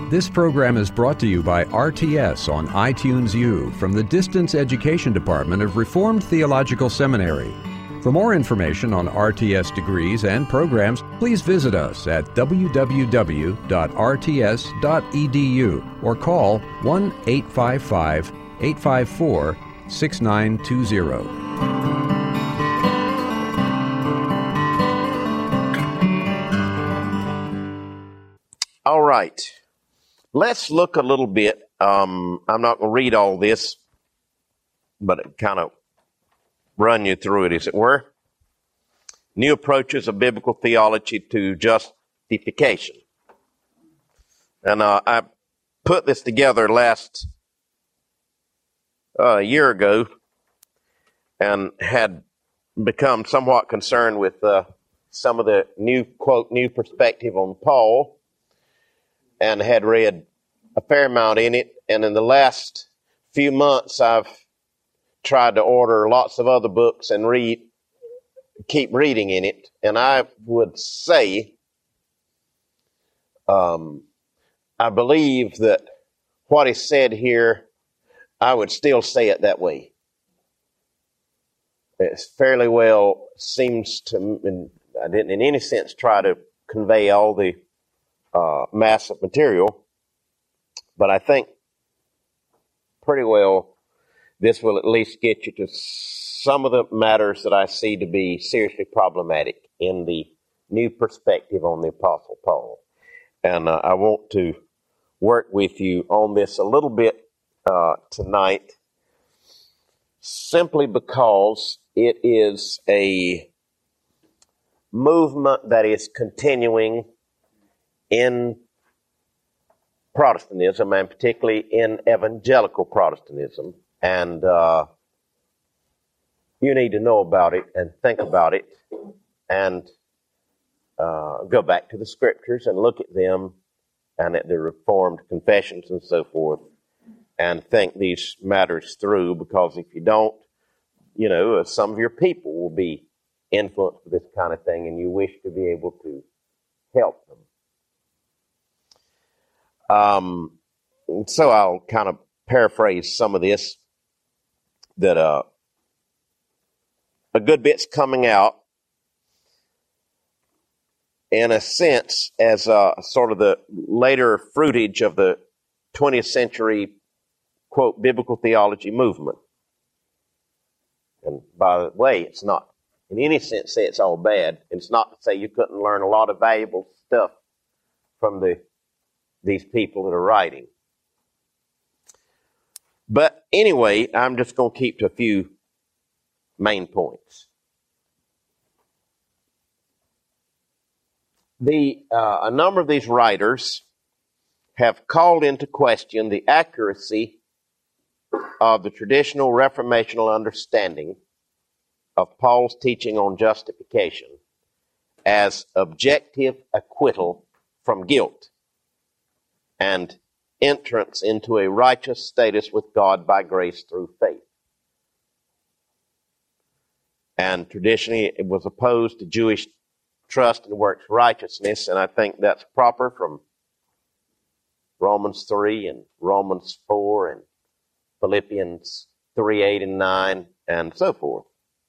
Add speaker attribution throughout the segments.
Speaker 1: This program is brought to you by RTS on iTunes U from the Distance Education Department of Reformed Theological Seminary. For more information on RTS degrees and programs, please visit us at www.rts.edu or call 1-855-854-6920.
Speaker 2: All right, let's look a little bit. I'm not going to read all this, but kind of run you through it, as it were. New approaches of biblical theology to justification. And I put this together last year ago and had become somewhat concerned with some of the new, quote, new perspective on Paul, and had read a fair amount in it. And in the last few months, I've tried to order lots of other books and keep reading in it. And I would say, I believe that what is said here, I would still say it that way. It fairly well seems to, and I didn't in any sense try to convey all the mass of material, but I think pretty well this will at least get you to some of the matters that I see to be seriously problematic in the new perspective on the Apostle Paul. And I want to work with you on this a little bit tonight, simply because it is a movement that is continuing in Protestantism, and particularly in evangelical Protestantism. And you need to know about it and think about it and go back to the Scriptures and look at them and at the Reformed confessions and so forth and think these matters through, because if you don't, you know, some of your people will be influenced with this kind of thing, and you wish to be able to help them. So I'll kind of paraphrase some of this, that a good bit's coming out in a sense as sort of the later fruitage of the 20th century, quote, biblical theology movement. And by the way, it's not in any sense say it's all bad. It's not to say you couldn't learn a lot of valuable stuff from these people that are writing. But anyway, I'm just going to keep to a few main points. A number of these writers have called into question the accuracy of the traditional reformational understanding of Paul's teaching on justification as objective acquittal from guilt and entrance into a righteous status with God by grace through faith. And traditionally it was opposed to Jewish trust and works righteousness, and I think that's proper from Romans 3 and Romans 4 and Philippians 3, 8, and 9, and so forth.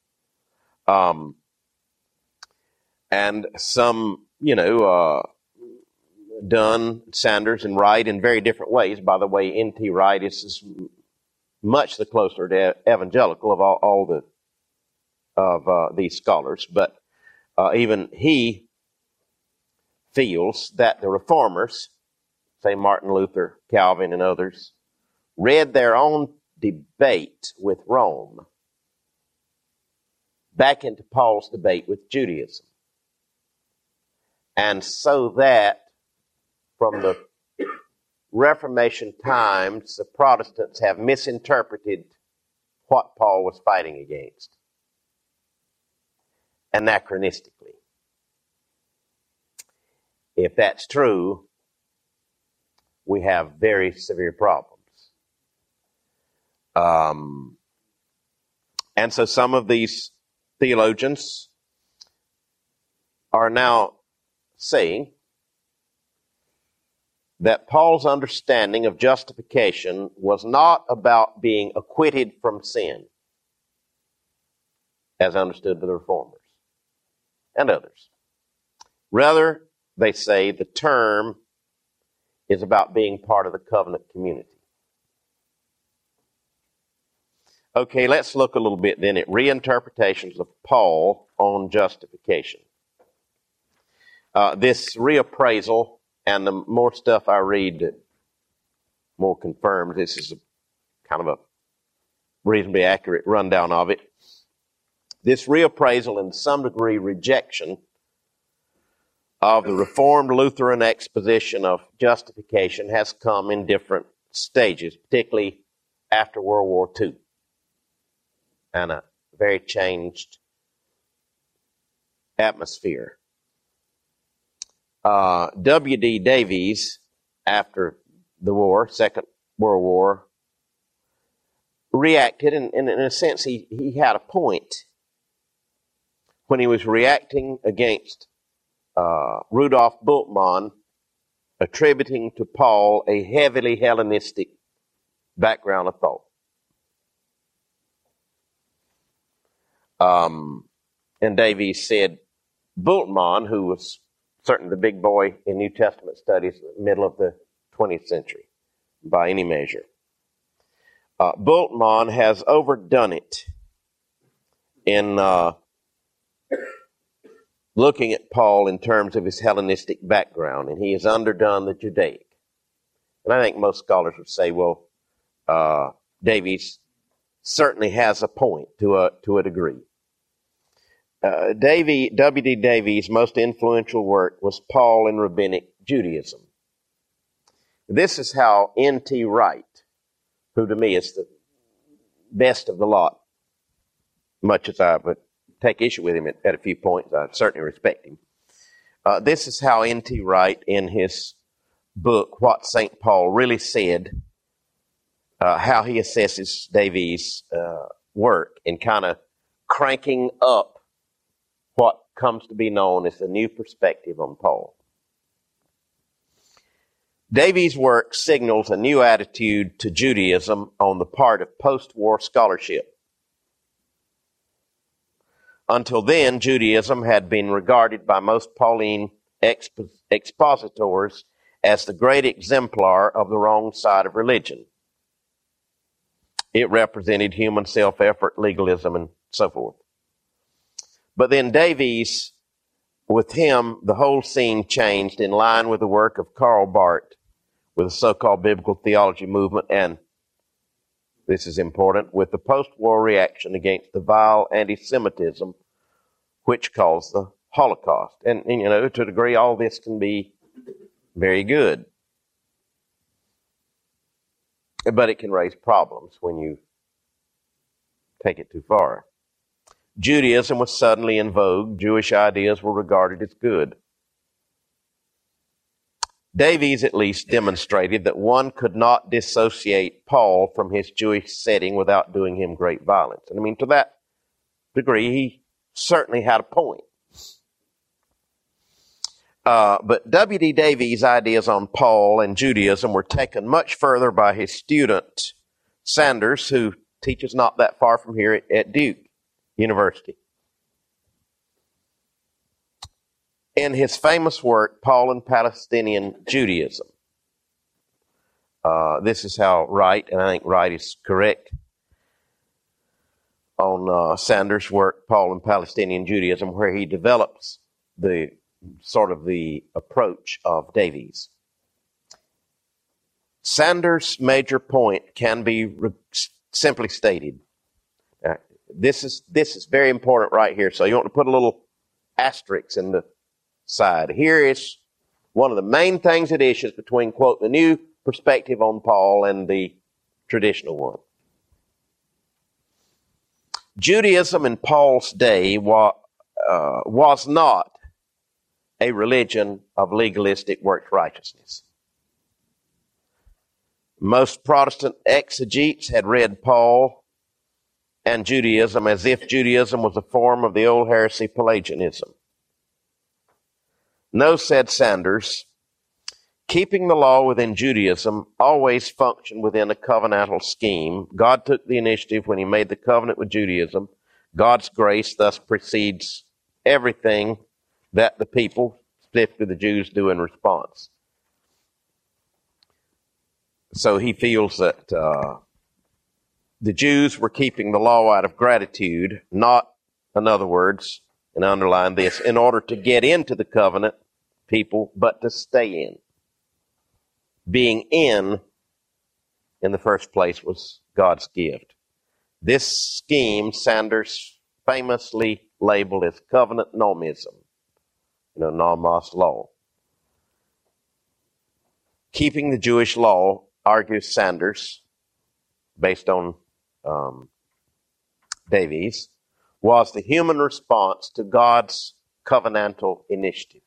Speaker 2: And some, Dunn, Sanders, and Wright in very different ways. By the way, N.T. Wright is much the closer to evangelical of all these scholars, but even he feels that the reformers, say Martin Luther, Calvin, and others, read their own debate with Rome back into Paul's debate with Judaism. And so that from the Reformation times, the Protestants have misinterpreted what Paul was fighting against anachronistically. If that's true, we have very severe problems. And so some of these theologians are now saying that Paul's understanding of justification was not about being acquitted from sin, as understood by the Reformers and others. Rather, they say the term is about being part of the covenant community. Okay, let's look a little bit then at reinterpretations of Paul on justification. This reappraisal, and the more stuff I read, the more confirms this is kind of a reasonably accurate rundown of it. This reappraisal and to some degree rejection of the Reformed Lutheran exposition of justification has come in different stages, particularly after World War II, and a very changed atmosphere. W.D. Davies, after the war, Second World War, reacted, and in a sense he had a point when he was reacting against Rudolf Bultmann, attributing to Paul a heavily Hellenistic background of thought. And Davies said Bultmann, who was certainly the big boy in New Testament studies in the middle of the 20th century, by any measure, Bultmann has overdone it in looking at Paul in terms of his Hellenistic background, and he has underdone the Judaic. And I think most scholars would say, well, Davies certainly has a point to a degree. W.D. Davies' most influential work was Paul in Rabbinic Judaism. This is how N.T. Wright, who to me is the best of the lot, much as I would take issue with him at a few points, I certainly respect him. This is how N.T. Wright, in his book, What St. Paul Really Said, how he assesses Davies' work in kind of cranking up what comes to be known as the new perspective on Paul. Davies' work signals a new attitude to Judaism on the part of post-war scholarship. Until then, Judaism had been regarded by most Pauline expositors as the great exemplar of the wrong side of religion. It represented human self-effort, legalism, and so forth. But then Davies, with him, the whole scene changed in line with the work of Karl Barth, with the so-called biblical theology movement, and this is important, with the post-war reaction against the vile anti-Semitism which caused the Holocaust. And to a degree, all this can be very good. But it can raise problems when you take it too far. Judaism was suddenly in vogue. Jewish ideas were regarded as good. Davies at least demonstrated that one could not dissociate Paul from his Jewish setting without doing him great violence. And to that degree, he certainly had a point. But W.D. Davies' ideas on Paul and Judaism were taken much further by his student, Sanders, who teaches not that far from here at Duke University. In his famous work, Paul and Palestinian Judaism, this is how Wright, and I think Wright is correct, on Sanders' work, Paul and Palestinian Judaism, where he develops the approach of Davies. Sanders' major point can be simply stated. This is very important right here, so you want to put a little asterisk in the side. Here is one of the main things at issue between, quote, the new perspective on Paul and the traditional one. Judaism in Paul's day was not a religion of legalistic works righteousness. Most Protestant exegetes had read Paul and Judaism as if Judaism was a form of the old heresy Pelagianism. No, said Sanders, Keeping the law within Judaism always functioned within a covenantal scheme. God took the initiative when he made the covenant with Judaism. God's grace thus precedes everything that the people, specifically the Jews, do in response. So he feels that the Jews were keeping the law out of gratitude, not, in other words, and underline this, in order to get into the covenant, people, but to stay in. Being in the first place, was God's gift. This scheme Sanders famously labeled as covenant nomism, nomos law. Keeping the Jewish law, argues Sanders, based on Davies, was the human response to God's covenantal initiative.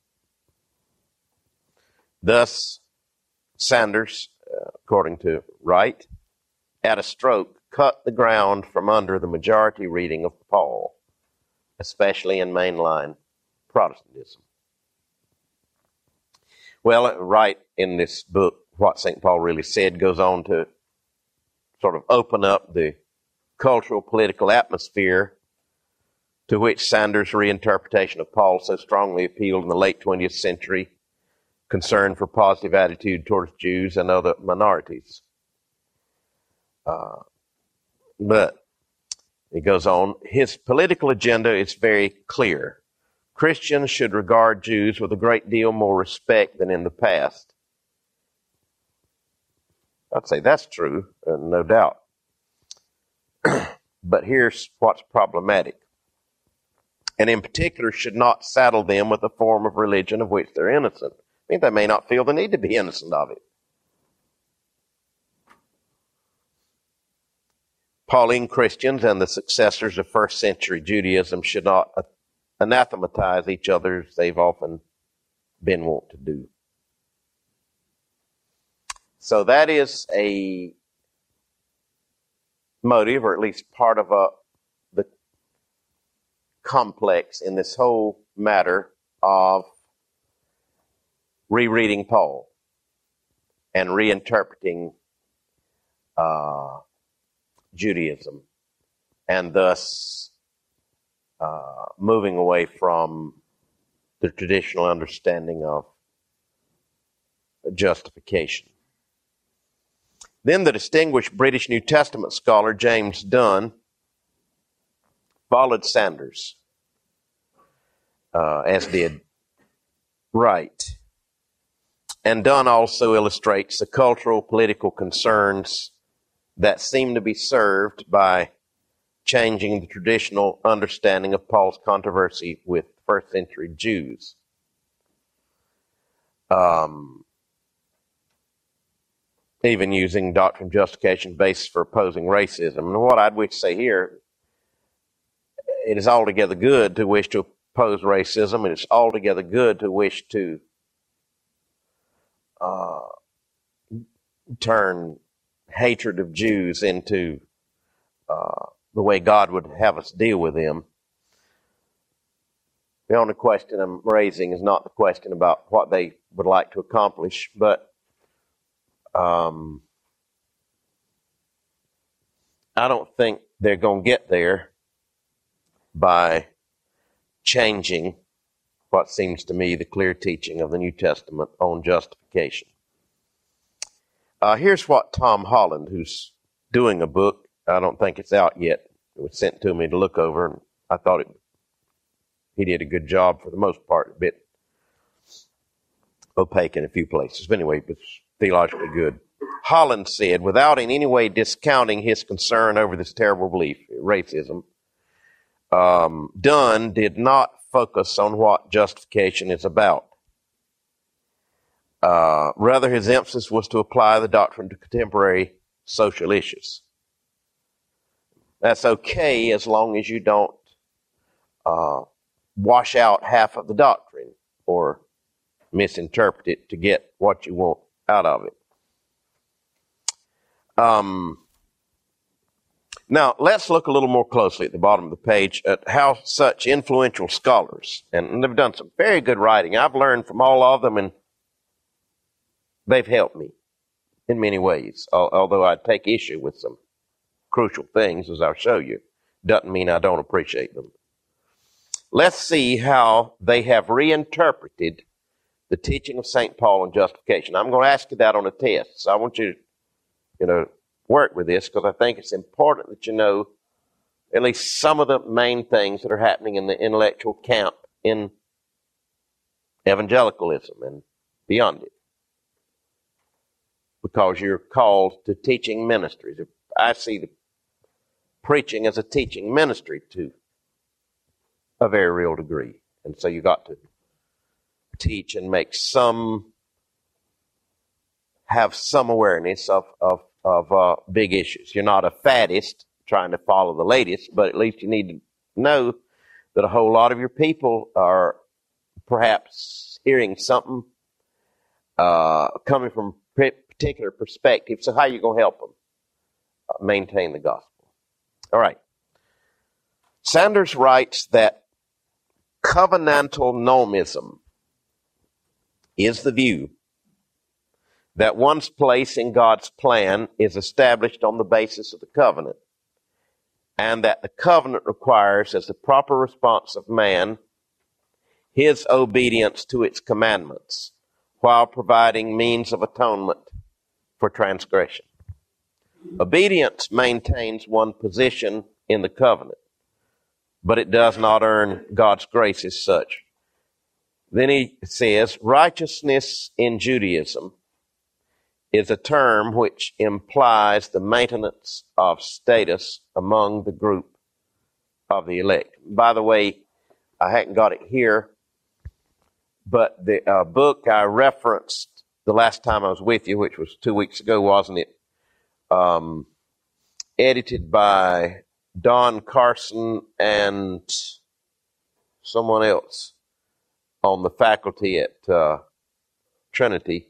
Speaker 2: Thus, Sanders, according to Wright, at a stroke, cut the ground from under the majority reading of Paul, especially in mainline Protestantism. Well, Wright, in this book, What St. Paul Really Said, goes on to sort of open up the cultural, political atmosphere to which Sanders' reinterpretation of Paul so strongly appealed in the late 20th century, concern for positive attitude towards Jews and other minorities. But he goes on, his political agenda is very clear. Christians should regard Jews with a great deal more respect than in the past. I'd say that's true, no doubt. But here's what's problematic. And in particular, should not saddle them with a form of religion of which they're innocent. I mean, they may not feel the need to be innocent of it. Pauline Christians and the successors of first century Judaism should not anathematize each other as they've often been wont to do. So that is a motive, or at least part of the complex in this whole matter of rereading Paul and reinterpreting Judaism, and thus moving away from the traditional understanding of justification. Then the distinguished British New Testament scholar James Dunn followed Sanders, as did Wright. And Dunn also illustrates the cultural, political concerns that seem to be served by changing the traditional understanding of Paul's controversy with first century Jews. Even using doctrine of justification basis for opposing racism. And what I'd wish to say here, it is altogether good to wish to oppose racism, and it's altogether good to wish to turn hatred of Jews into the way God would have us deal with them. The only question I'm raising is not the question about what they would like to accomplish, but I don't think they're going to get there by changing what seems to me the clear teaching of the New Testament on justification. Here's what Tom Holland, who's doing a book, I don't think it's out yet, it was sent to me to look over, and I thought he did a good job for the most part, a bit opaque in a few places. But anyway, it's theologically good. Holland said, without in any way discounting his concern over this terrible belief, racism, Dunn did not focus on what justification is about. Rather, his emphasis was to apply the doctrine to contemporary social issues. That's okay as long as you don't wash out half of the doctrine or misinterpret it to get what you want out of it. Now, let's look a little more closely at the bottom of the page at how such influential scholars, and they've done some very good writing. I've learned from all of them, and they've helped me in many ways, although I take issue with some crucial things, as I'll show you. Doesn't mean I don't appreciate them. Let's see how they have reinterpreted the teaching of St. Paul on justification. I'm going to ask you that on a test, so I want you to, work with this, because I think it's important that you know at least some of the main things that are happening in the intellectual camp in evangelicalism and beyond it, because you're called to teaching ministries. I see the preaching as a teaching ministry to a very real degree, and so you got to teach and have some awareness of big issues. You're not a faddist trying to follow the latest, but at least you need to know that a whole lot of your people are perhaps hearing something coming from a particular perspective. So how are you going to help them maintain the gospel? All right. Sanders writes that covenantal nomism is the view that one's place in God's plan is established on the basis of the covenant, and that the covenant requires, as the proper response of man, his obedience to its commandments, while providing means of atonement for transgression. Obedience maintains one position in the covenant, but it does not earn God's grace as such. Then he says, righteousness in Judaism is a term which implies the maintenance of status among the group of the elect. By the way, I hadn't got it here, but the book I referenced the last time I was with you, which was 2 weeks ago, wasn't it? Edited by Don Carson and someone else on the faculty at Trinity,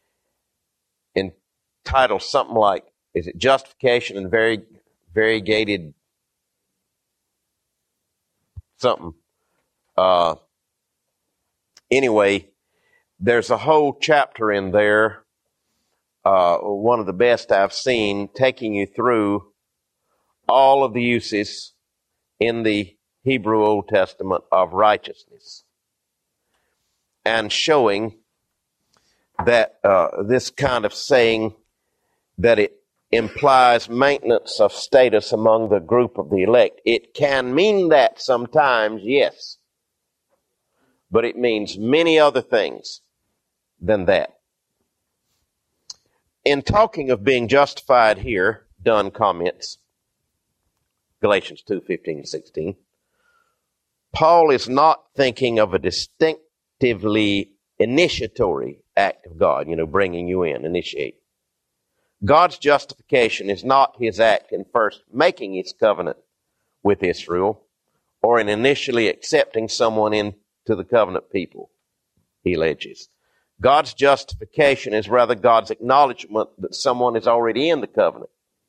Speaker 2: entitled something like, is it Justification and Variegated something? Anyway, there's a whole chapter in there, one of the best I've seen, taking you through all of the uses in the Hebrew Old Testament of righteousness, and showing that this kind of saying that it implies maintenance of status among the group of the elect. It can mean that sometimes, yes, but it means many other things than that. In talking of being justified here, Dunn comments, Galatians 2:15-16, Paul is not thinking of a distinctively initiatory act of God, bringing you in, initiate. God's justification is not his act in first making his covenant with Israel, or in initially accepting someone into the covenant people, he alleges. God's justification is rather God's acknowledgement that someone is already in the covenant,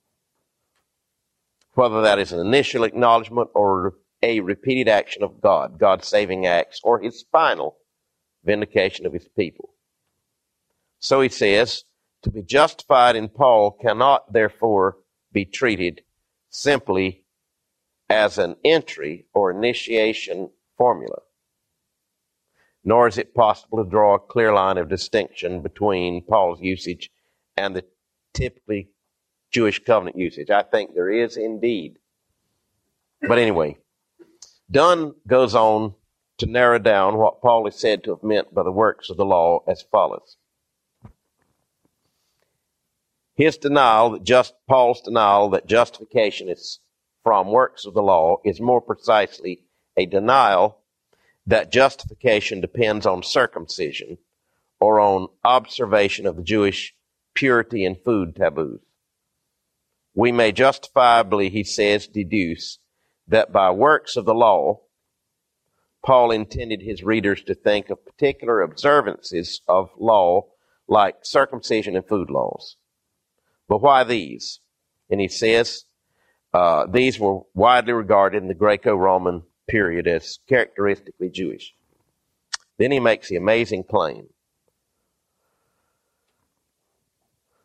Speaker 2: whether that is an initial acknowledgement or a repeated action of God, God's saving acts, or his final vindication of his people. So he says, to be justified in Paul cannot therefore be treated simply as an entry or initiation formula, nor is it possible to draw a clear line of distinction between Paul's usage and the typically Jewish covenant usage. I think there is indeed. But anyway, Dunn goes on to narrow down what Paul is said to have meant by the works of the law as follows. Paul's denial that justification is from works of the law is more precisely a denial that justification depends on circumcision or on observation of the Jewish purity and food taboos. We may justifiably, he says, deduce that by works of the law, Paul intended his readers to think of particular observances of law like circumcision and food laws. But why these? And he says these were widely regarded in the Greco-Roman period as characteristically Jewish. Then he makes the amazing claim.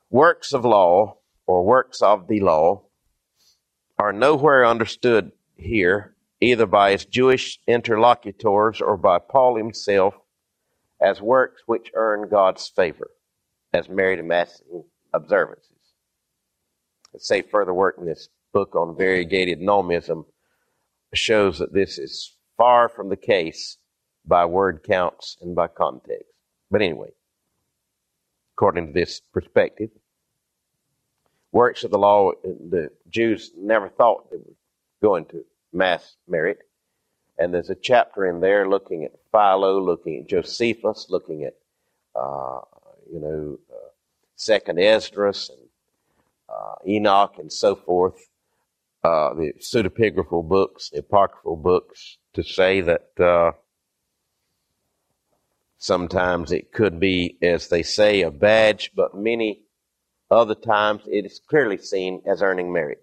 Speaker 2: Works of law, or works of the law, are nowhere understood here, either by his Jewish interlocutors or by Paul himself, as works which earn God's favor, as merit amassing observances. Let's say further work in this book on variegated nomism shows that this is far from the case by word counts and by context. But anyway, according to this perspective, works of the law, the Jews never thought they were going to mass merit. And there's a chapter in there looking at Philo, looking at Josephus, looking at, Second Esdras and Enoch and so forth, the pseudepigraphal books, the apocryphal books, to say that sometimes it could be, as they say, a badge, but many other times it is clearly seen as earning merit.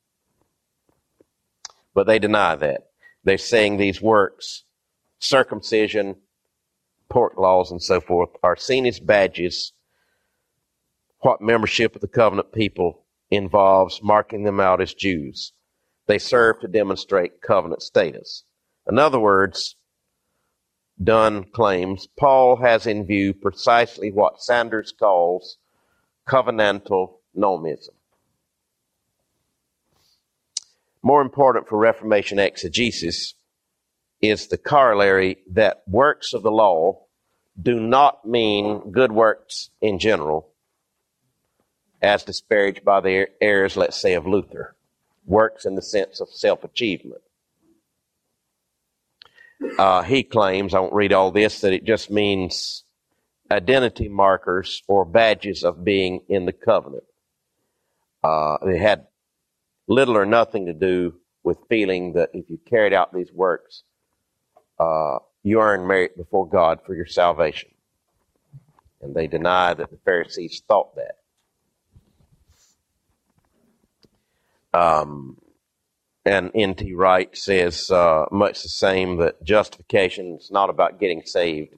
Speaker 2: But they deny that. They're saying these works, circumcision, pork laws, and so forth, are seen as badges. What membership of the covenant people involves marking them out as Jews. They serve to demonstrate covenant status. In other words, Dunn claims Paul has in view precisely what Sanders calls covenantal nomism. More important for Reformation exegesis is the corollary that works of the law do not mean good works in general, as disparaged by the errors, let's say, of Luther. Works in the sense of self-achievement. He claims, I won't read all this, that it just means identity markers or badges of being in the covenant. It had little or nothing to do with feeling that if you carried out these works, you earn merit before God for your salvation. And they deny that the Pharisees thought that. And N.T. Wright says much the same, that justification is not about getting saved.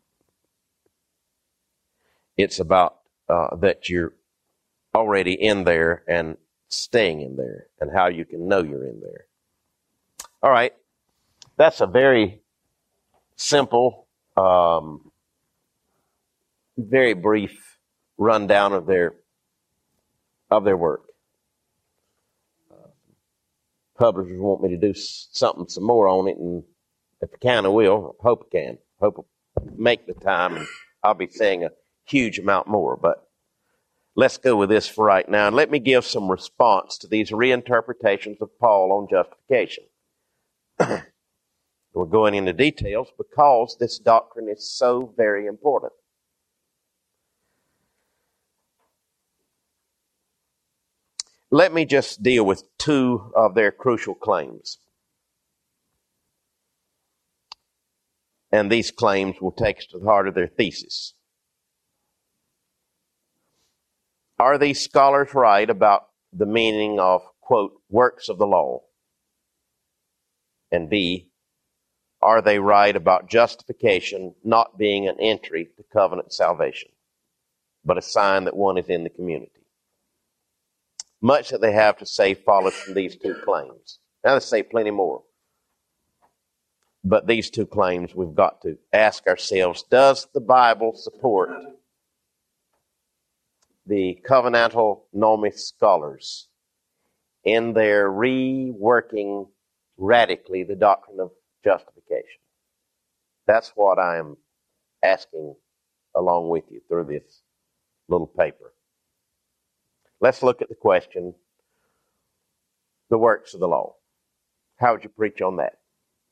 Speaker 2: It's about that you're already in there and staying in there, and how you can know you're in there. All right. That's a very simple, very brief rundown of their work. Publishers want me to do some more on it, and if I can, I will. I hope I can. I hope I'll make the time, and I'll be saying a huge amount more. But let's go with this for right now, and let me give some response to these reinterpretations of Paul on justification. We're going into details because this doctrine is so very important. Let me just deal with two of their crucial claims. And these claims will take us to the heart of their thesis. Are these scholars right about the meaning of, quote, works of the law? And B, are they right about justification not being an entry to covenant salvation, but a sign that one is in the community? Much that they have to say follows from these two claims. Now, they say plenty more. But these two claims, we've got to ask ourselves, does the Bible support the covenantal nomist scholars in their reworking radically the doctrine of justification? That's what I am asking along with you through this little paper. Let's look at the question, the works of the law. How would you preach on that?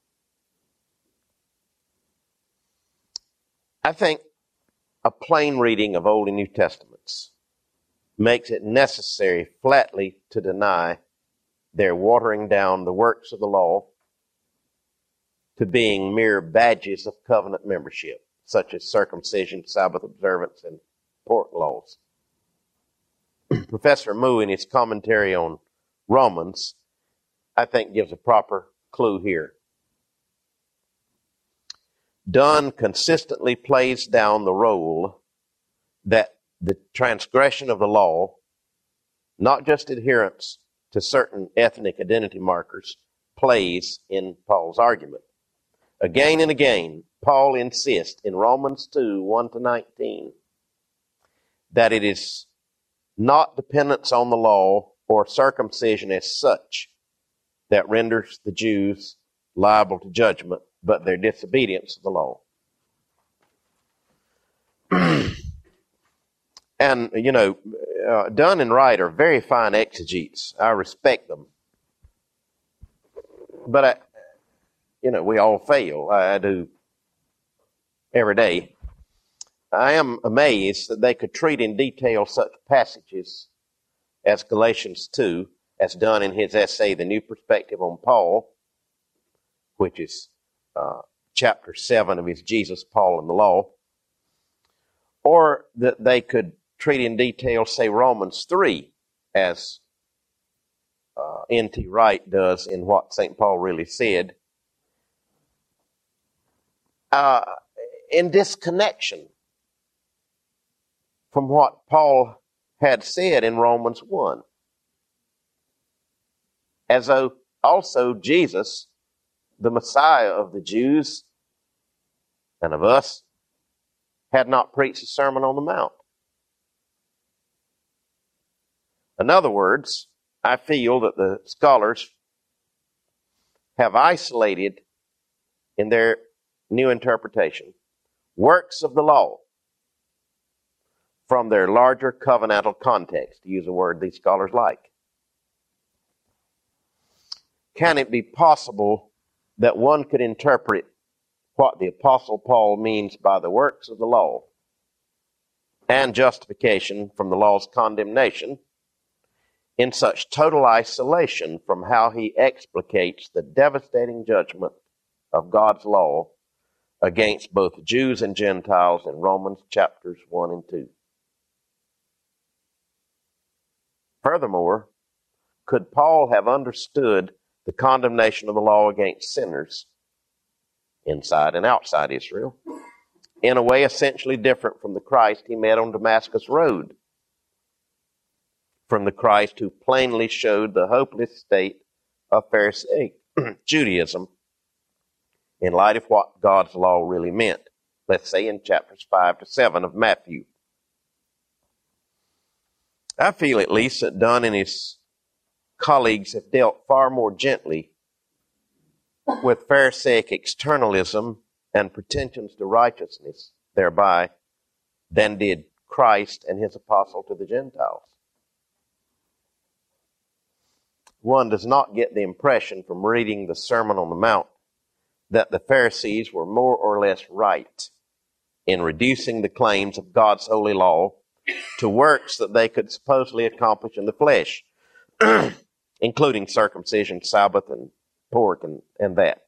Speaker 2: I think a plain reading of Old and New Testaments makes it necessary flatly to deny their watering down the works of the law to being mere badges of covenant membership, such as circumcision, Sabbath observance, and pork laws. Professor Moo, in his commentary on Romans, I think gives a proper clue here. Dunn consistently plays down the role that the transgression of the law not just adherence to certain ethnic identity markers, plays in Paul's argument. Again and again, Paul insists in Romans 2, 1-19, that it is not dependence on the law or circumcision as such that renders the Jews liable to judgment, but their disobedience of the law. And, Dunn and Wright are very fine exegetes. I respect them. But, we all fail. I do every day. I am amazed that they could treat in detail such passages as Galatians 2, as done in his essay, The New Perspective on Paul, which is chapter 7 of his Jesus, Paul, and the Law, or that they could treat in detail, say, Romans 3, as N.T. Wright does in What St. Paul Really Said, in disconnection from what Paul had said in Romans 1. As though also Jesus, the Messiah of the Jews and of us, had not preached the Sermon on the Mount. In other words, I feel that the scholars have isolated in their new interpretation works of the law from their larger covenantal context, to use a word these scholars like. Can it be possible that one could interpret what the Apostle Paul means by the works of the law and justification from the law's condemnation in such total isolation from how he explicates the devastating judgment of God's law against both Jews and Gentiles in Romans chapters 1 and 2? Furthermore, could Paul have understood the condemnation of the law against sinners inside and outside Israel in a way essentially different from the Christ he met on Damascus Road, from the Christ who plainly showed the hopeless state of Pharisaic Judaism in light of what God's law really meant, let's say in chapters 5-7 of Matthew? I feel at least that Dunn and his colleagues have dealt far more gently with Pharisaic externalism and pretensions to righteousness thereby than did Christ and his apostle to the Gentiles. One does not get the impression from reading the Sermon on the Mount that the Pharisees were more or less right in reducing the claims of God's holy law to works that they could supposedly accomplish in the flesh, including circumcision, Sabbath, and pork, and that.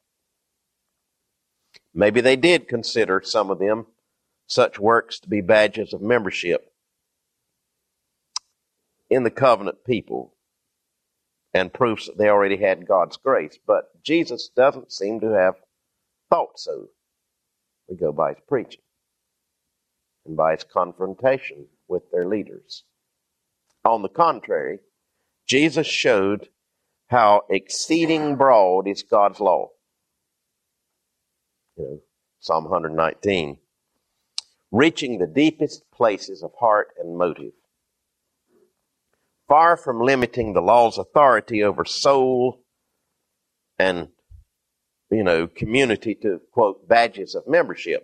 Speaker 2: Maybe they did consider, some of them, such works to be badges of membership in the covenant people and proofs that they already had God's grace. But Jesus doesn't seem to have thought so. We go by his preaching and by his confrontation with their leaders. On the contrary, Jesus showed how exceeding broad is God's law. Psalm 119. Reaching the deepest places of heart and motive. Far from limiting the law's authority over soul and, community to, quote, badges of membership,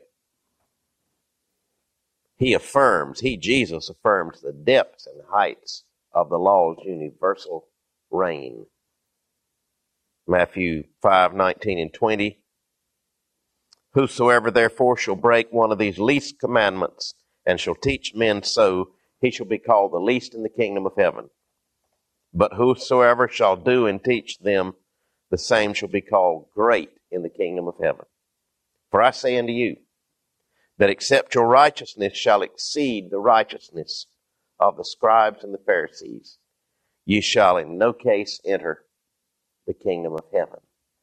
Speaker 2: Jesus affirms the depths and heights of the law's universal reign. Matthew 5:19 and 20. Whosoever therefore shall break one of these least commandments and shall teach men so, he shall be called the least in the kingdom of heaven. But whosoever shall do and teach them, the same shall be called great in the kingdom of heaven. For I say unto you, that except your righteousness shall exceed the righteousness of the scribes and the Pharisees, ye shall in no case enter the kingdom of heaven.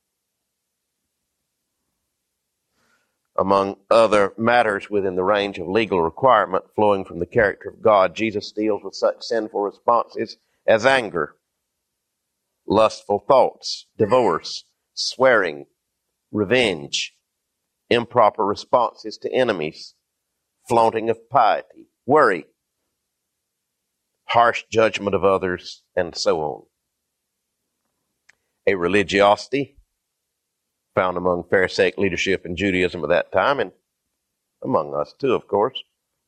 Speaker 2: Among other matters within the range of legal requirement flowing from the character of God, Jesus deals with such sinful responses as anger, lustful thoughts, divorce, swearing, revenge, improper responses to enemies, flaunting of piety, worry, harsh judgment of others, and so on. A religiosity found among Pharisaic leadership in Judaism at that time, and among us too, of course,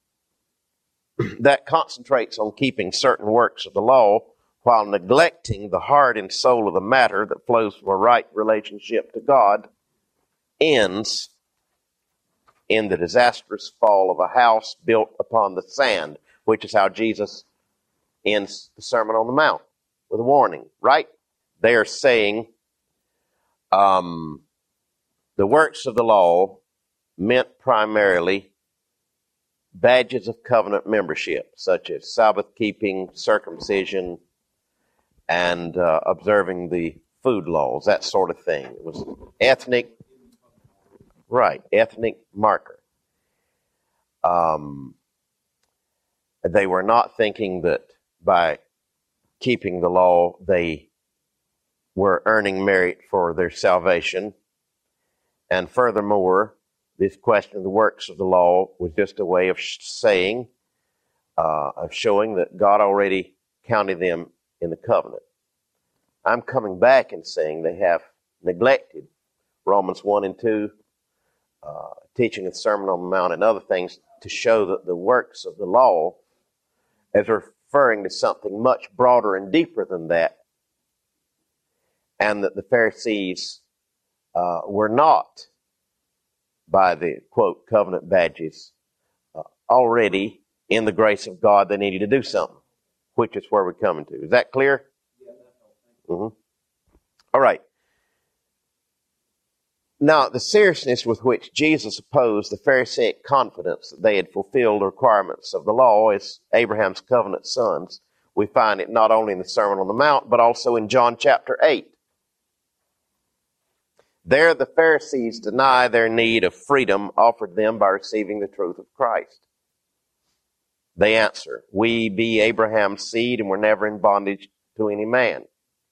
Speaker 2: that concentrates on keeping certain works of the law while neglecting the heart and soul of the matter that flows from a right relationship to God, ends in the disastrous fall of a house built upon the sand, which is how Jesus ends the Sermon on the Mount, with a warning, right? They are saying the works of the law meant primarily badges of covenant membership, such as Sabbath keeping, circumcision, and observing the food laws, that sort of thing. It was ethnic marker. They were not thinking that by keeping the law they were earning merit for their salvation. And furthermore, this question of the works of the law was just a way of showing that God already counted them in the covenant. I'm coming back and saying they have neglected Romans 1 and 2, teaching of the Sermon on the Mount and other things to show that the works of the law is referring to something much broader and deeper than that, and that the Pharisees were not, by the, quote, covenant badges, already in the grace of God. They needed to do something, which is where we're coming to. Is that clear? Mm-hmm. All right. Now, the seriousness with which Jesus opposed the Pharisaic confidence that they had fulfilled the requirements of the law as Abraham's covenant sons, we find it not only in the Sermon on the Mount, but also in John chapter 8. There, the Pharisees deny their need of freedom offered them by receiving the truth of Christ. They answer, "We be Abraham's seed and were never in bondage to any man."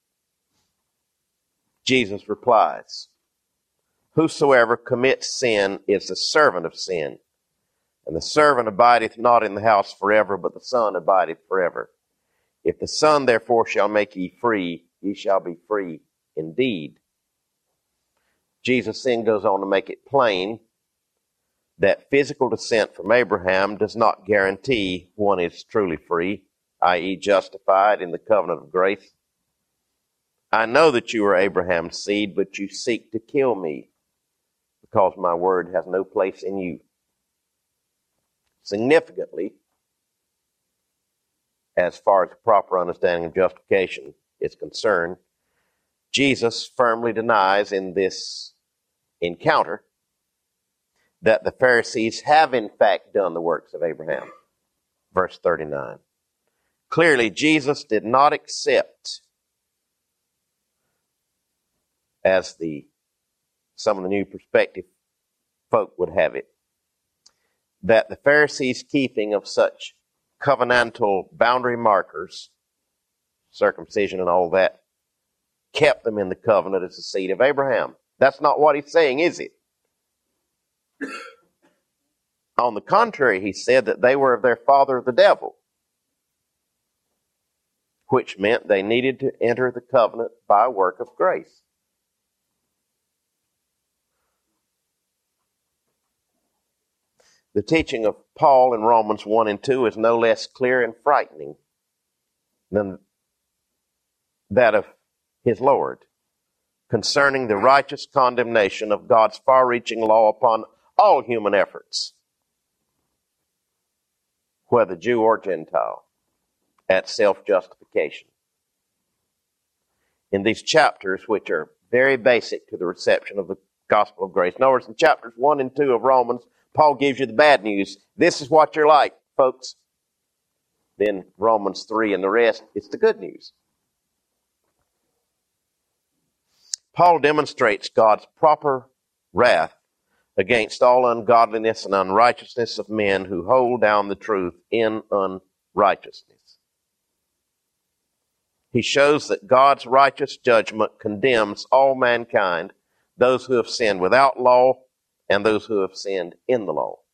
Speaker 2: Jesus replies, "Whosoever commits sin is the servant of sin. And the servant abideth not in the house forever, but the Son abideth forever. If the Son therefore shall make ye free, ye shall be free indeed." Jesus then goes on to make it plain that physical descent from Abraham does not guarantee one is truly free, i.e. justified in the covenant of grace. "I know that you are Abraham's seed, but you seek to kill me, because my word has no place in you." Significantly, as far as the proper understanding of justification is concerned, Jesus firmly denies in this encounter that the Pharisees have in fact done the works of Abraham. Verse 39. Clearly, Jesus did not accept, as some of the New Perspective folk would have it, that the Pharisees' keeping of such covenantal boundary markers, circumcision and all that, kept them in the covenant as the seed of Abraham. That's not what he's saying, is it? On the contrary, he said that they were of their father the devil, which meant they needed to enter the covenant by a work of grace. The teaching of Paul in Romans 1 and 2 is no less clear and frightening than that of his Lord, concerning the righteous condemnation of God's far-reaching law upon all human efforts, whether Jew or Gentile, at self-justification. In these chapters, which are very basic to the reception of the gospel of grace. In other words, in chapters 1 and 2 of Romans, Paul gives you the bad news. This is what you're like, folks. Then Romans 3 and the rest, it's the good news. Paul demonstrates God's proper wrath against all ungodliness and unrighteousness of men who hold down the truth in unrighteousness. He shows that God's righteous judgment condemns all mankind, those who have sinned without law and those who have sinned in the law.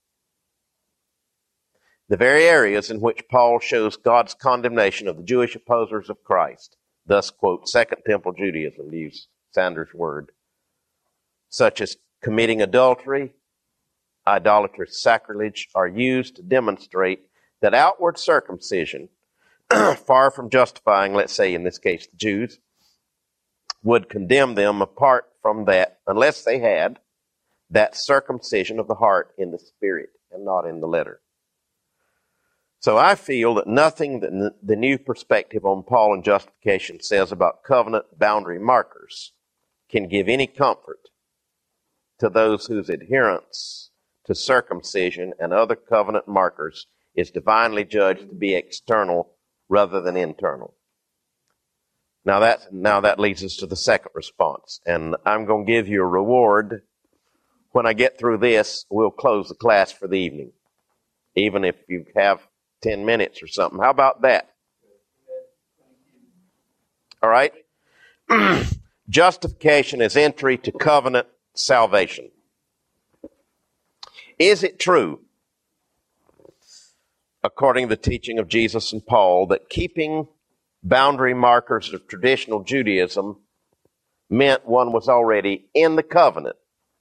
Speaker 2: The very areas in which Paul shows God's condemnation of the Jewish opposers of Christ, thus, quote, Second Temple Judaism, to use Sanders' word, such as committing adultery, idolatrous sacrilege, are used to demonstrate that outward circumcision, far from justifying, let's say in this case the Jews, would condemn them apart from that, unless they had that circumcision of the heart in the spirit and not in the letter. So I feel that nothing that the new perspective on Paul and justification says about covenant boundary markers can give any comfort to those whose adherence to circumcision and other covenant markers is divinely judged to be external rather than internal. Now that leads us to the second response, and I'm going to give you a reward. When I get through this, we'll close the class for the evening, even if you have 10 minutes or something. How about that? All right? Justification is entry to covenant salvation. Is it true, according to the teaching of Jesus and Paul, that keeping boundary markers of traditional Judaism meant one was already in the covenant,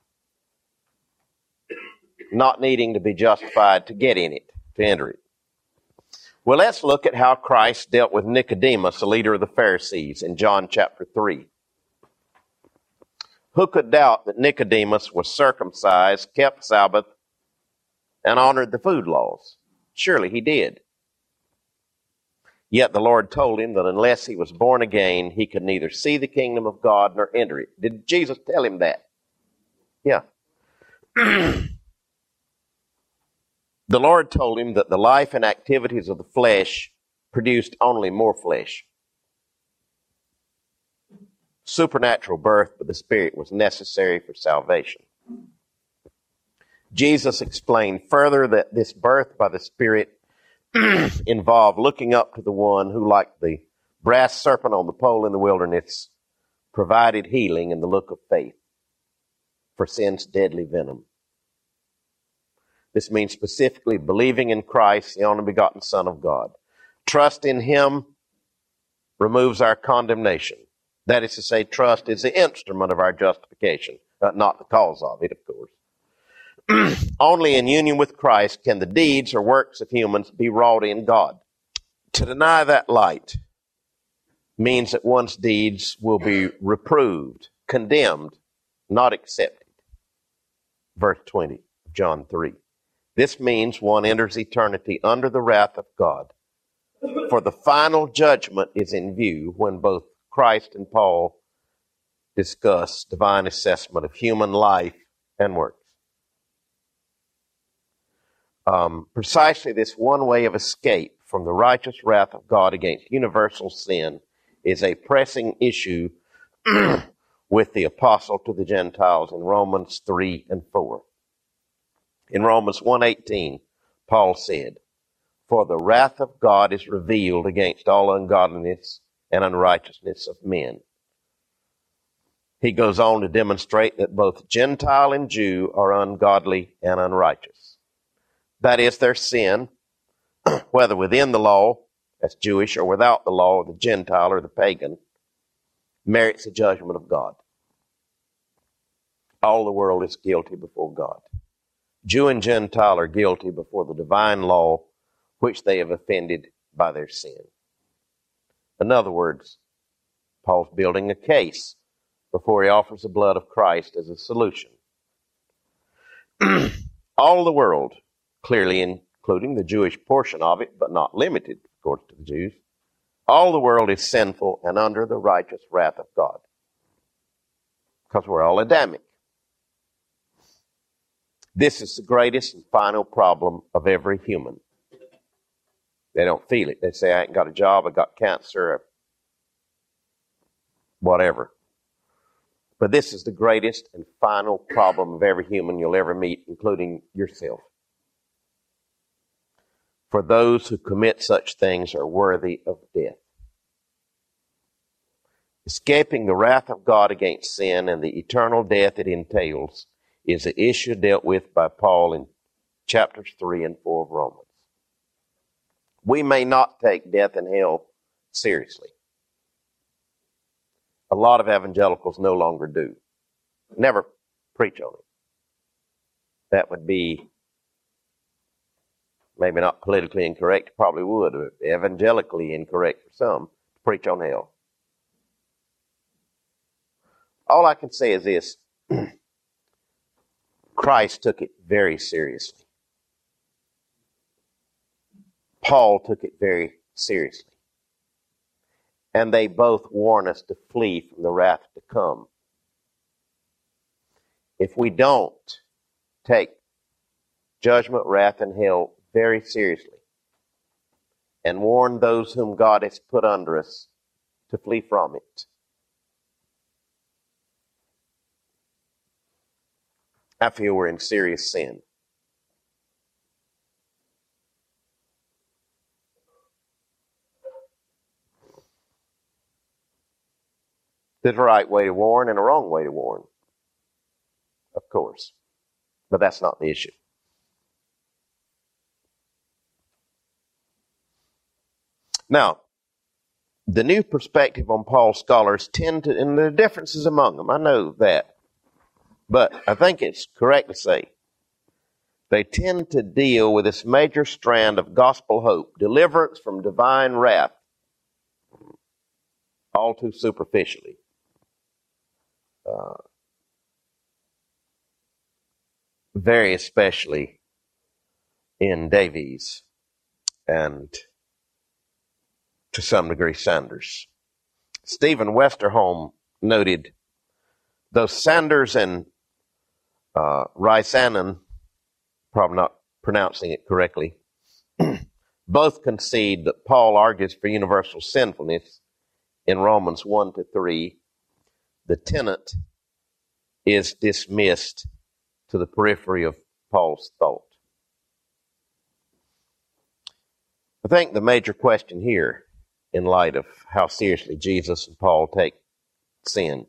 Speaker 2: not needing to be justified to get in it, to enter it? Well, let's look at how Christ dealt with Nicodemus, the leader of the Pharisees, in John chapter 3. Who could doubt that Nicodemus was circumcised, kept Sabbath, and honored the food laws? Surely he did. Yet the Lord told him that unless he was born again, he could neither see the kingdom of God nor enter it. Did Jesus tell him that? Yeah. The Lord told him that the life and activities of the flesh produced only more flesh. Supernatural birth by the Spirit was necessary for salvation. Jesus explained further that this birth by the Spirit involved looking up to the one who, like the brass serpent on the pole in the wilderness, provided healing in the look of faith for sin's deadly venom. This means specifically believing in Christ, the only begotten Son of God. Trust in Him removes our condemnation. That is to say, trust is the instrument of our justification, not the cause of it, of course. Only in union with Christ can the deeds or works of humans be wrought in God. To deny that light means that one's deeds will be reproved, condemned, not accepted. Verse 20, John 3. This means one enters eternity under the wrath of God. For the final judgment is in view when both Christ and Paul discuss divine assessment of human life and works. Precisely this one way of escape from the righteous wrath of God against universal sin is a pressing issue with the apostle to the Gentiles in Romans 3 and 4. In Romans 1:18, Paul said, "For the wrath of God is revealed against all ungodliness and unrighteousness of men." He goes on to demonstrate that both Gentile and Jew are ungodly and unrighteous. That is, their sin, whether within the law, that's Jewish, or without the law, the Gentile or the pagan, merits the judgment of God. All the world is guilty before God. Jew and Gentile are guilty before the divine law, which they have offended by their sin. In other words, Paul's building a case before he offers the blood of Christ as a solution. All the world, clearly including the Jewish portion of it, but not limited, of course, to the Jews, all the world is sinful and under the righteous wrath of God. Because we're all Adamic. This is the greatest and final problem of every human. They don't feel it. They say, I ain't got a job, I got cancer, whatever. But this is the greatest and final problem of every human you'll ever meet, including yourself. For those who commit such things are worthy of death. Escaping the wrath of God against sin and the eternal death it entails is the issue dealt with by Paul in chapters 3 and 4 of Romans. We may not take death and hell seriously. A lot of evangelicals no longer do. Never preach on it. That would be maybe not politically incorrect, probably would, but evangelically incorrect for some to preach on hell. All I can say is this. Christ took it very seriously. Paul took it very seriously. And they both warn us to flee from the wrath to come. If we don't take judgment, wrath, and hell very seriously and warn those whom God has put under us to flee from it, I feel we're in serious sin. There's a right way to warn and a wrong way to warn, of course. But that's not the issue. Now, the new perspective on Paul's scholars tend to, and there are differences among them, I know that. But I think it's correct to say they tend to deal with this major strand of gospel hope, deliverance from divine wrath, all too superficially. Very especially in Davies and to some degree Sanders. Stephen Westerholm noted, though Sanders and Rysanen, probably not pronouncing it correctly, both concede that Paul argues for universal sinfulness in Romans 1-3. The tenet is dismissed to the periphery of Paul's thought. I think the major question here, in light of how seriously Jesus and Paul take sin,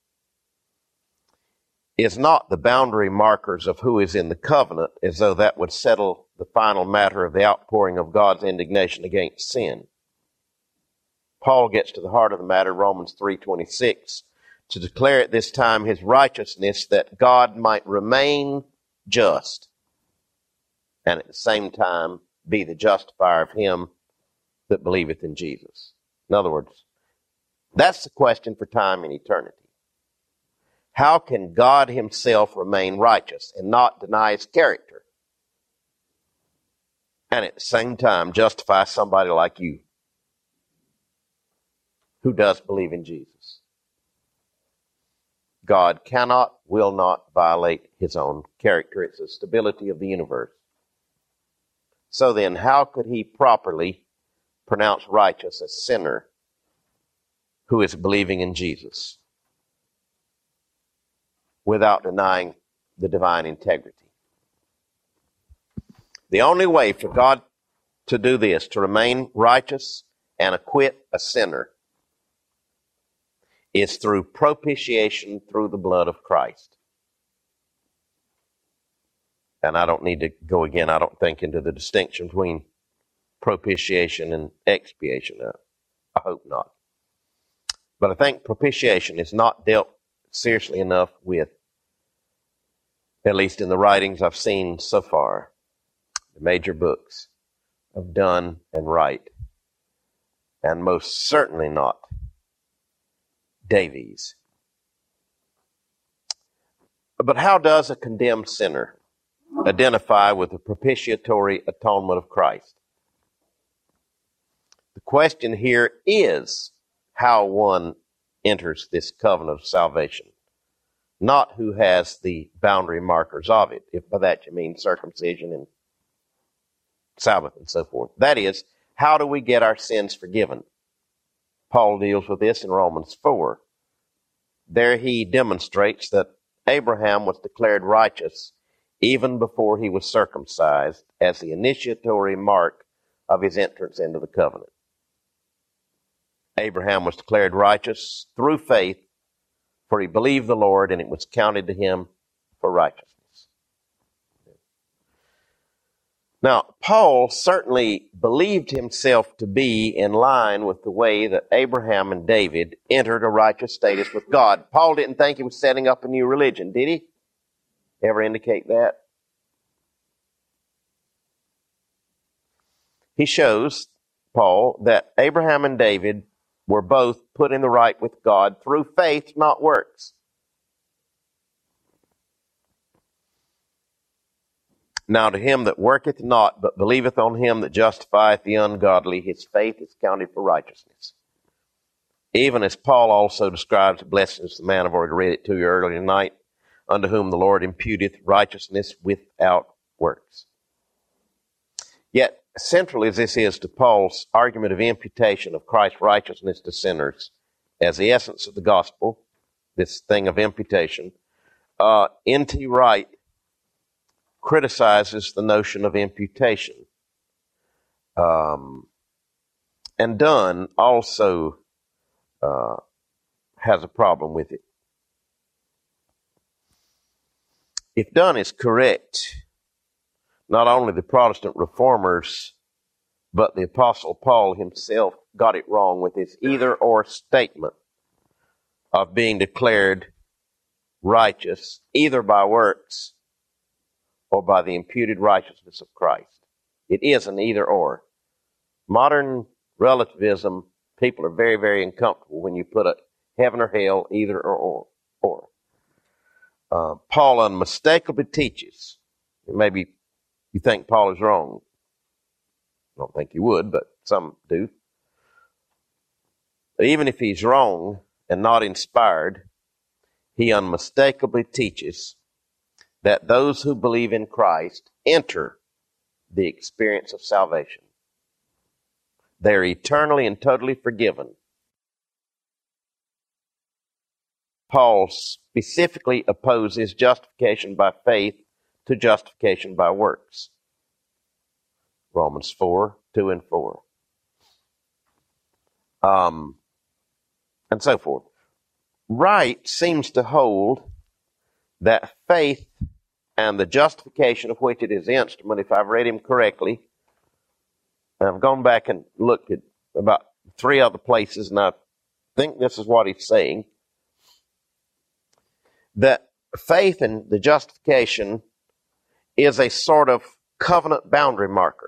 Speaker 2: is not the boundary markers of who is in the covenant, as though that would settle the final matter of the outpouring of God's indignation against sin. Paul gets to the heart of the matter, Romans 3:26, to declare at this time his righteousness, that God might remain just, and at the same time be the justifier of him that believeth in Jesus. In other words, that's the question for time and eternity. How can God himself remain righteous and not deny his character, and at the same time justify somebody like you who does believe in Jesus? God cannot, will not violate his own character. It's the stability of the universe. So then, how could he properly pronounce righteous a sinner who is believing in Jesus without denying the divine integrity? The only way for God to do this, to remain righteous and acquit a sinner, is through propitiation through the blood of Christ. And I don't need to go again, I don't think, into the distinction between propitiation and expiation. I hope not. But I think propitiation is not dealt seriously enough with, at least in the writings I've seen so far, the major books of Dunn and Wright, and most certainly not Davies. But how does a condemned sinner identify with the propitiatory atonement of Christ? The question here is how one enters this covenant of salvation, not who has the boundary markers of it, if by that you mean circumcision and Sabbath and so forth. That is, how do we get our sins forgiven? Paul deals with this in Romans 4. There he demonstrates that Abraham was declared righteous even before he was circumcised as the initiatory mark of his entrance into the covenant. Abraham was declared righteous through faith, for he believed the Lord, and it was counted to him for righteousness. Now, Paul certainly believed himself to be in line with the way that Abraham and David entered a righteous status with God. Paul didn't think he was setting up a new religion, did he? Ever indicate that? He shows, Paul, that Abraham and David were both put in the right with God through faith, not works. Now to him that worketh not, but believeth on him that justifieth the ungodly, his faith is counted for righteousness. Even as Paul also describes the blessings of the man, I've already read it to you earlier tonight, unto whom the Lord imputeth righteousness without works. Yet, central as this is to Paul's argument of imputation of Christ's righteousness to sinners, as the essence of the gospel, this thing of imputation, N.T. Wright criticizes the notion of imputation. And Dunn also has a problem with it. If Dunn is correct, not only the Protestant reformers, but the Apostle Paul himself got it wrong with his either-or statement of being declared righteous either by works or by the imputed righteousness of Christ. It is an either-or. Modern relativism, people are very, very uncomfortable when you put a heaven or hell, either or. Paul unmistakably teaches, maybe you think Paul is wrong. I don't think you would, but some do. Even if he's wrong and not inspired, he unmistakably teaches that those who believe in Christ enter the experience of salvation. They're eternally and totally forgiven. Paul specifically opposes justification by faith to justification by works. Romans 4, 2 and 4. And so forth. Wright seems to hold that faith and the justification of which it is the instrument, if I've read him correctly, and I've gone back and looked at about 3 other places, and I think this is what he's saying, that faith and the justification is a sort of covenant boundary marker,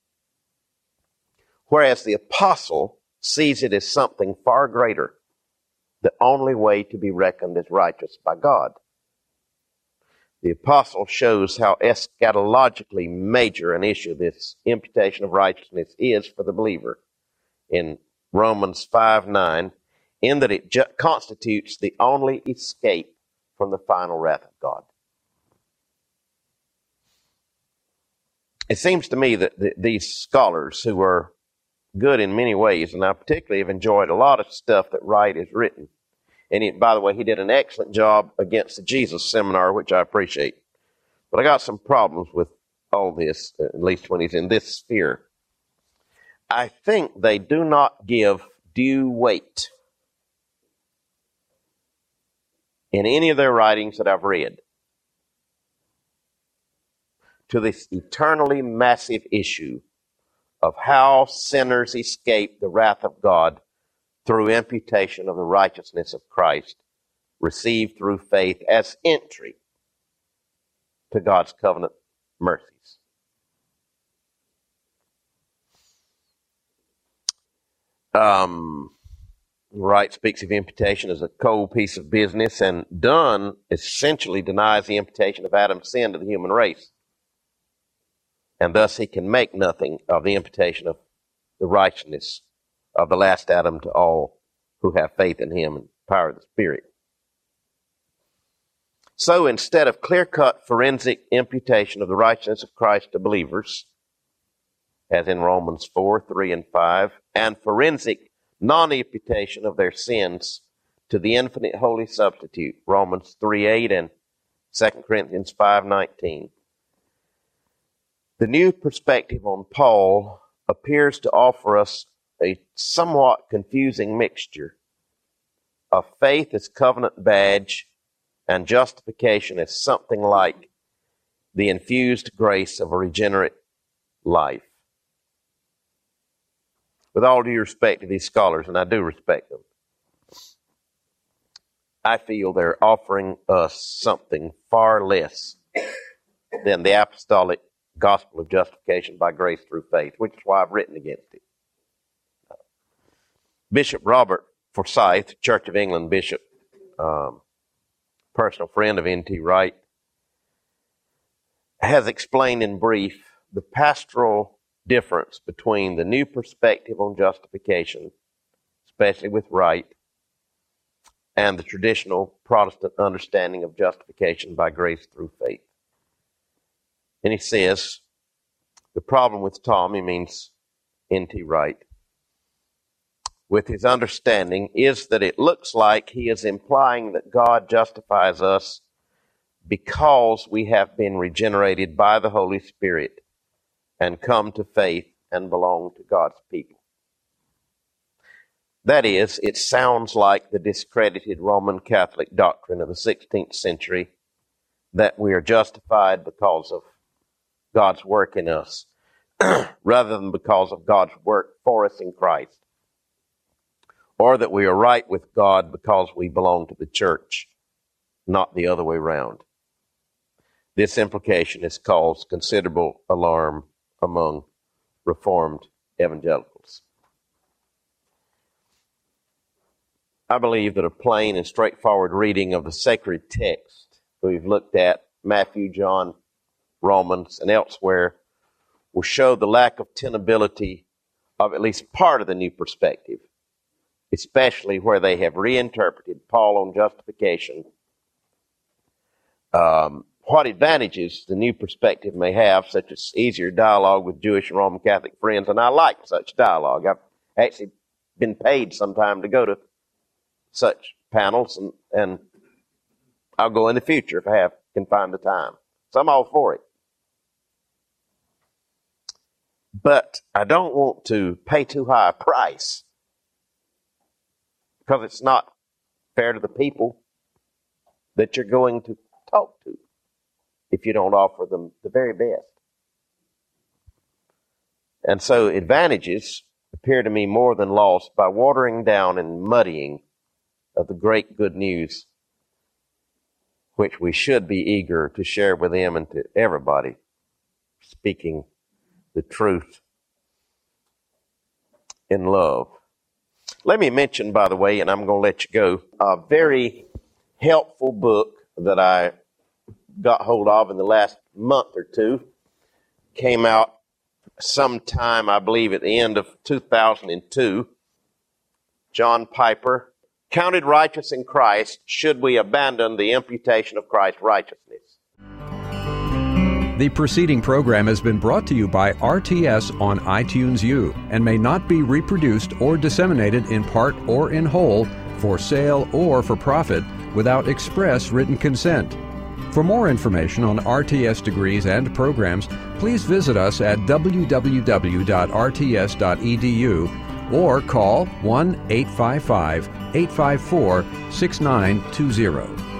Speaker 2: whereas the apostle sees it as something far greater, the only way to be reckoned as righteous by God. The apostle shows how eschatologically major an issue this imputation of righteousness is for the believer in Romans 5:9, in that it constitutes the only escape from the final wrath of God. It seems to me that these scholars who are good in many ways, and I particularly have enjoyed a lot of stuff that Wright has written. And by the way, he did an excellent job against the Jesus seminar, which I appreciate. But I got some problems with all this, at least when he's in this sphere. I think they do not give due weight in any of their writings that I've read to this eternally massive issue of how sinners escape the wrath of God through imputation of the righteousness of Christ received through faith as entry to God's covenant mercies. Wright speaks of imputation as a cold piece of business, and Dunn essentially denies the imputation of Adam's sin to the human race. And thus he can make nothing of the imputation of the righteousness of the last Adam to all who have faith in him and the power of the Spirit. So instead of clear-cut forensic imputation of the righteousness of Christ to believers, as in Romans 4, 3, and 5, and forensic non-imputation of their sins to the infinite holy substitute, Romans 3, 8, and 2 Corinthians 5, 19, the new perspective on Paul appears to offer us a somewhat confusing mixture of faith as covenant badge and justification as something like the infused grace of a regenerate life. With all due respect to these scholars, and I do respect them, I feel they're offering us something far less than the apostolic gospel of justification by grace through faith, which is why I've written against it. Bishop Robert Forsyth, Church of England bishop, personal friend of N.T. Wright, has explained in brief the pastoral difference between the new perspective on justification, especially with Wright, and the traditional Protestant understanding of justification by grace through faith. And he says, the problem with Tom, he means N.T. Wright, with his understanding is that it looks like he is implying that God justifies us because we have been regenerated by the Holy Spirit and come to faith and belong to God's people. That is, it sounds like the discredited Roman Catholic doctrine of the 16th century that we are justified because of God's work in us rather than because of God's work for us in Christ, or that we are right with God because we belong to the church, not the other way around. This implication has caused considerable alarm among Reformed evangelicals. I believe that a plain and straightforward reading of the sacred text we've looked at, Matthew, John, Romans, and elsewhere, will show the lack of tenability of at least part of the new perspective, especially where they have reinterpreted Paul on justification. What advantages the new perspective may have, such as easier dialogue with Jewish and Roman Catholic friends, and I like such dialogue. I've actually been paid sometime to go to such panels, and I'll go in the future if I can find the time. So I'm all for it. But I don't want to pay too high a price, because it's not fair to the people that you're going to talk to if you don't offer them the very best. And so advantages appear to me more than lost by watering down and muddying of the great good news which we should be eager to share with them and to everybody, speaking the truth in love. Let me mention, by the way, and I'm going to let you go, a very helpful book that I got hold of in the last month or two. Came out sometime, I believe, at the end of 2002. John Piper, Counted Righteous in Christ, Should We Abandon the Imputation of Christ's Righteousness?
Speaker 1: The preceding program has been brought to you by RTS on iTunes U and may not be reproduced or disseminated in part or in whole for sale or for profit without express written consent. For more information on RTS degrees and programs, please visit us at www.rts.edu or call 1-855-854-6920.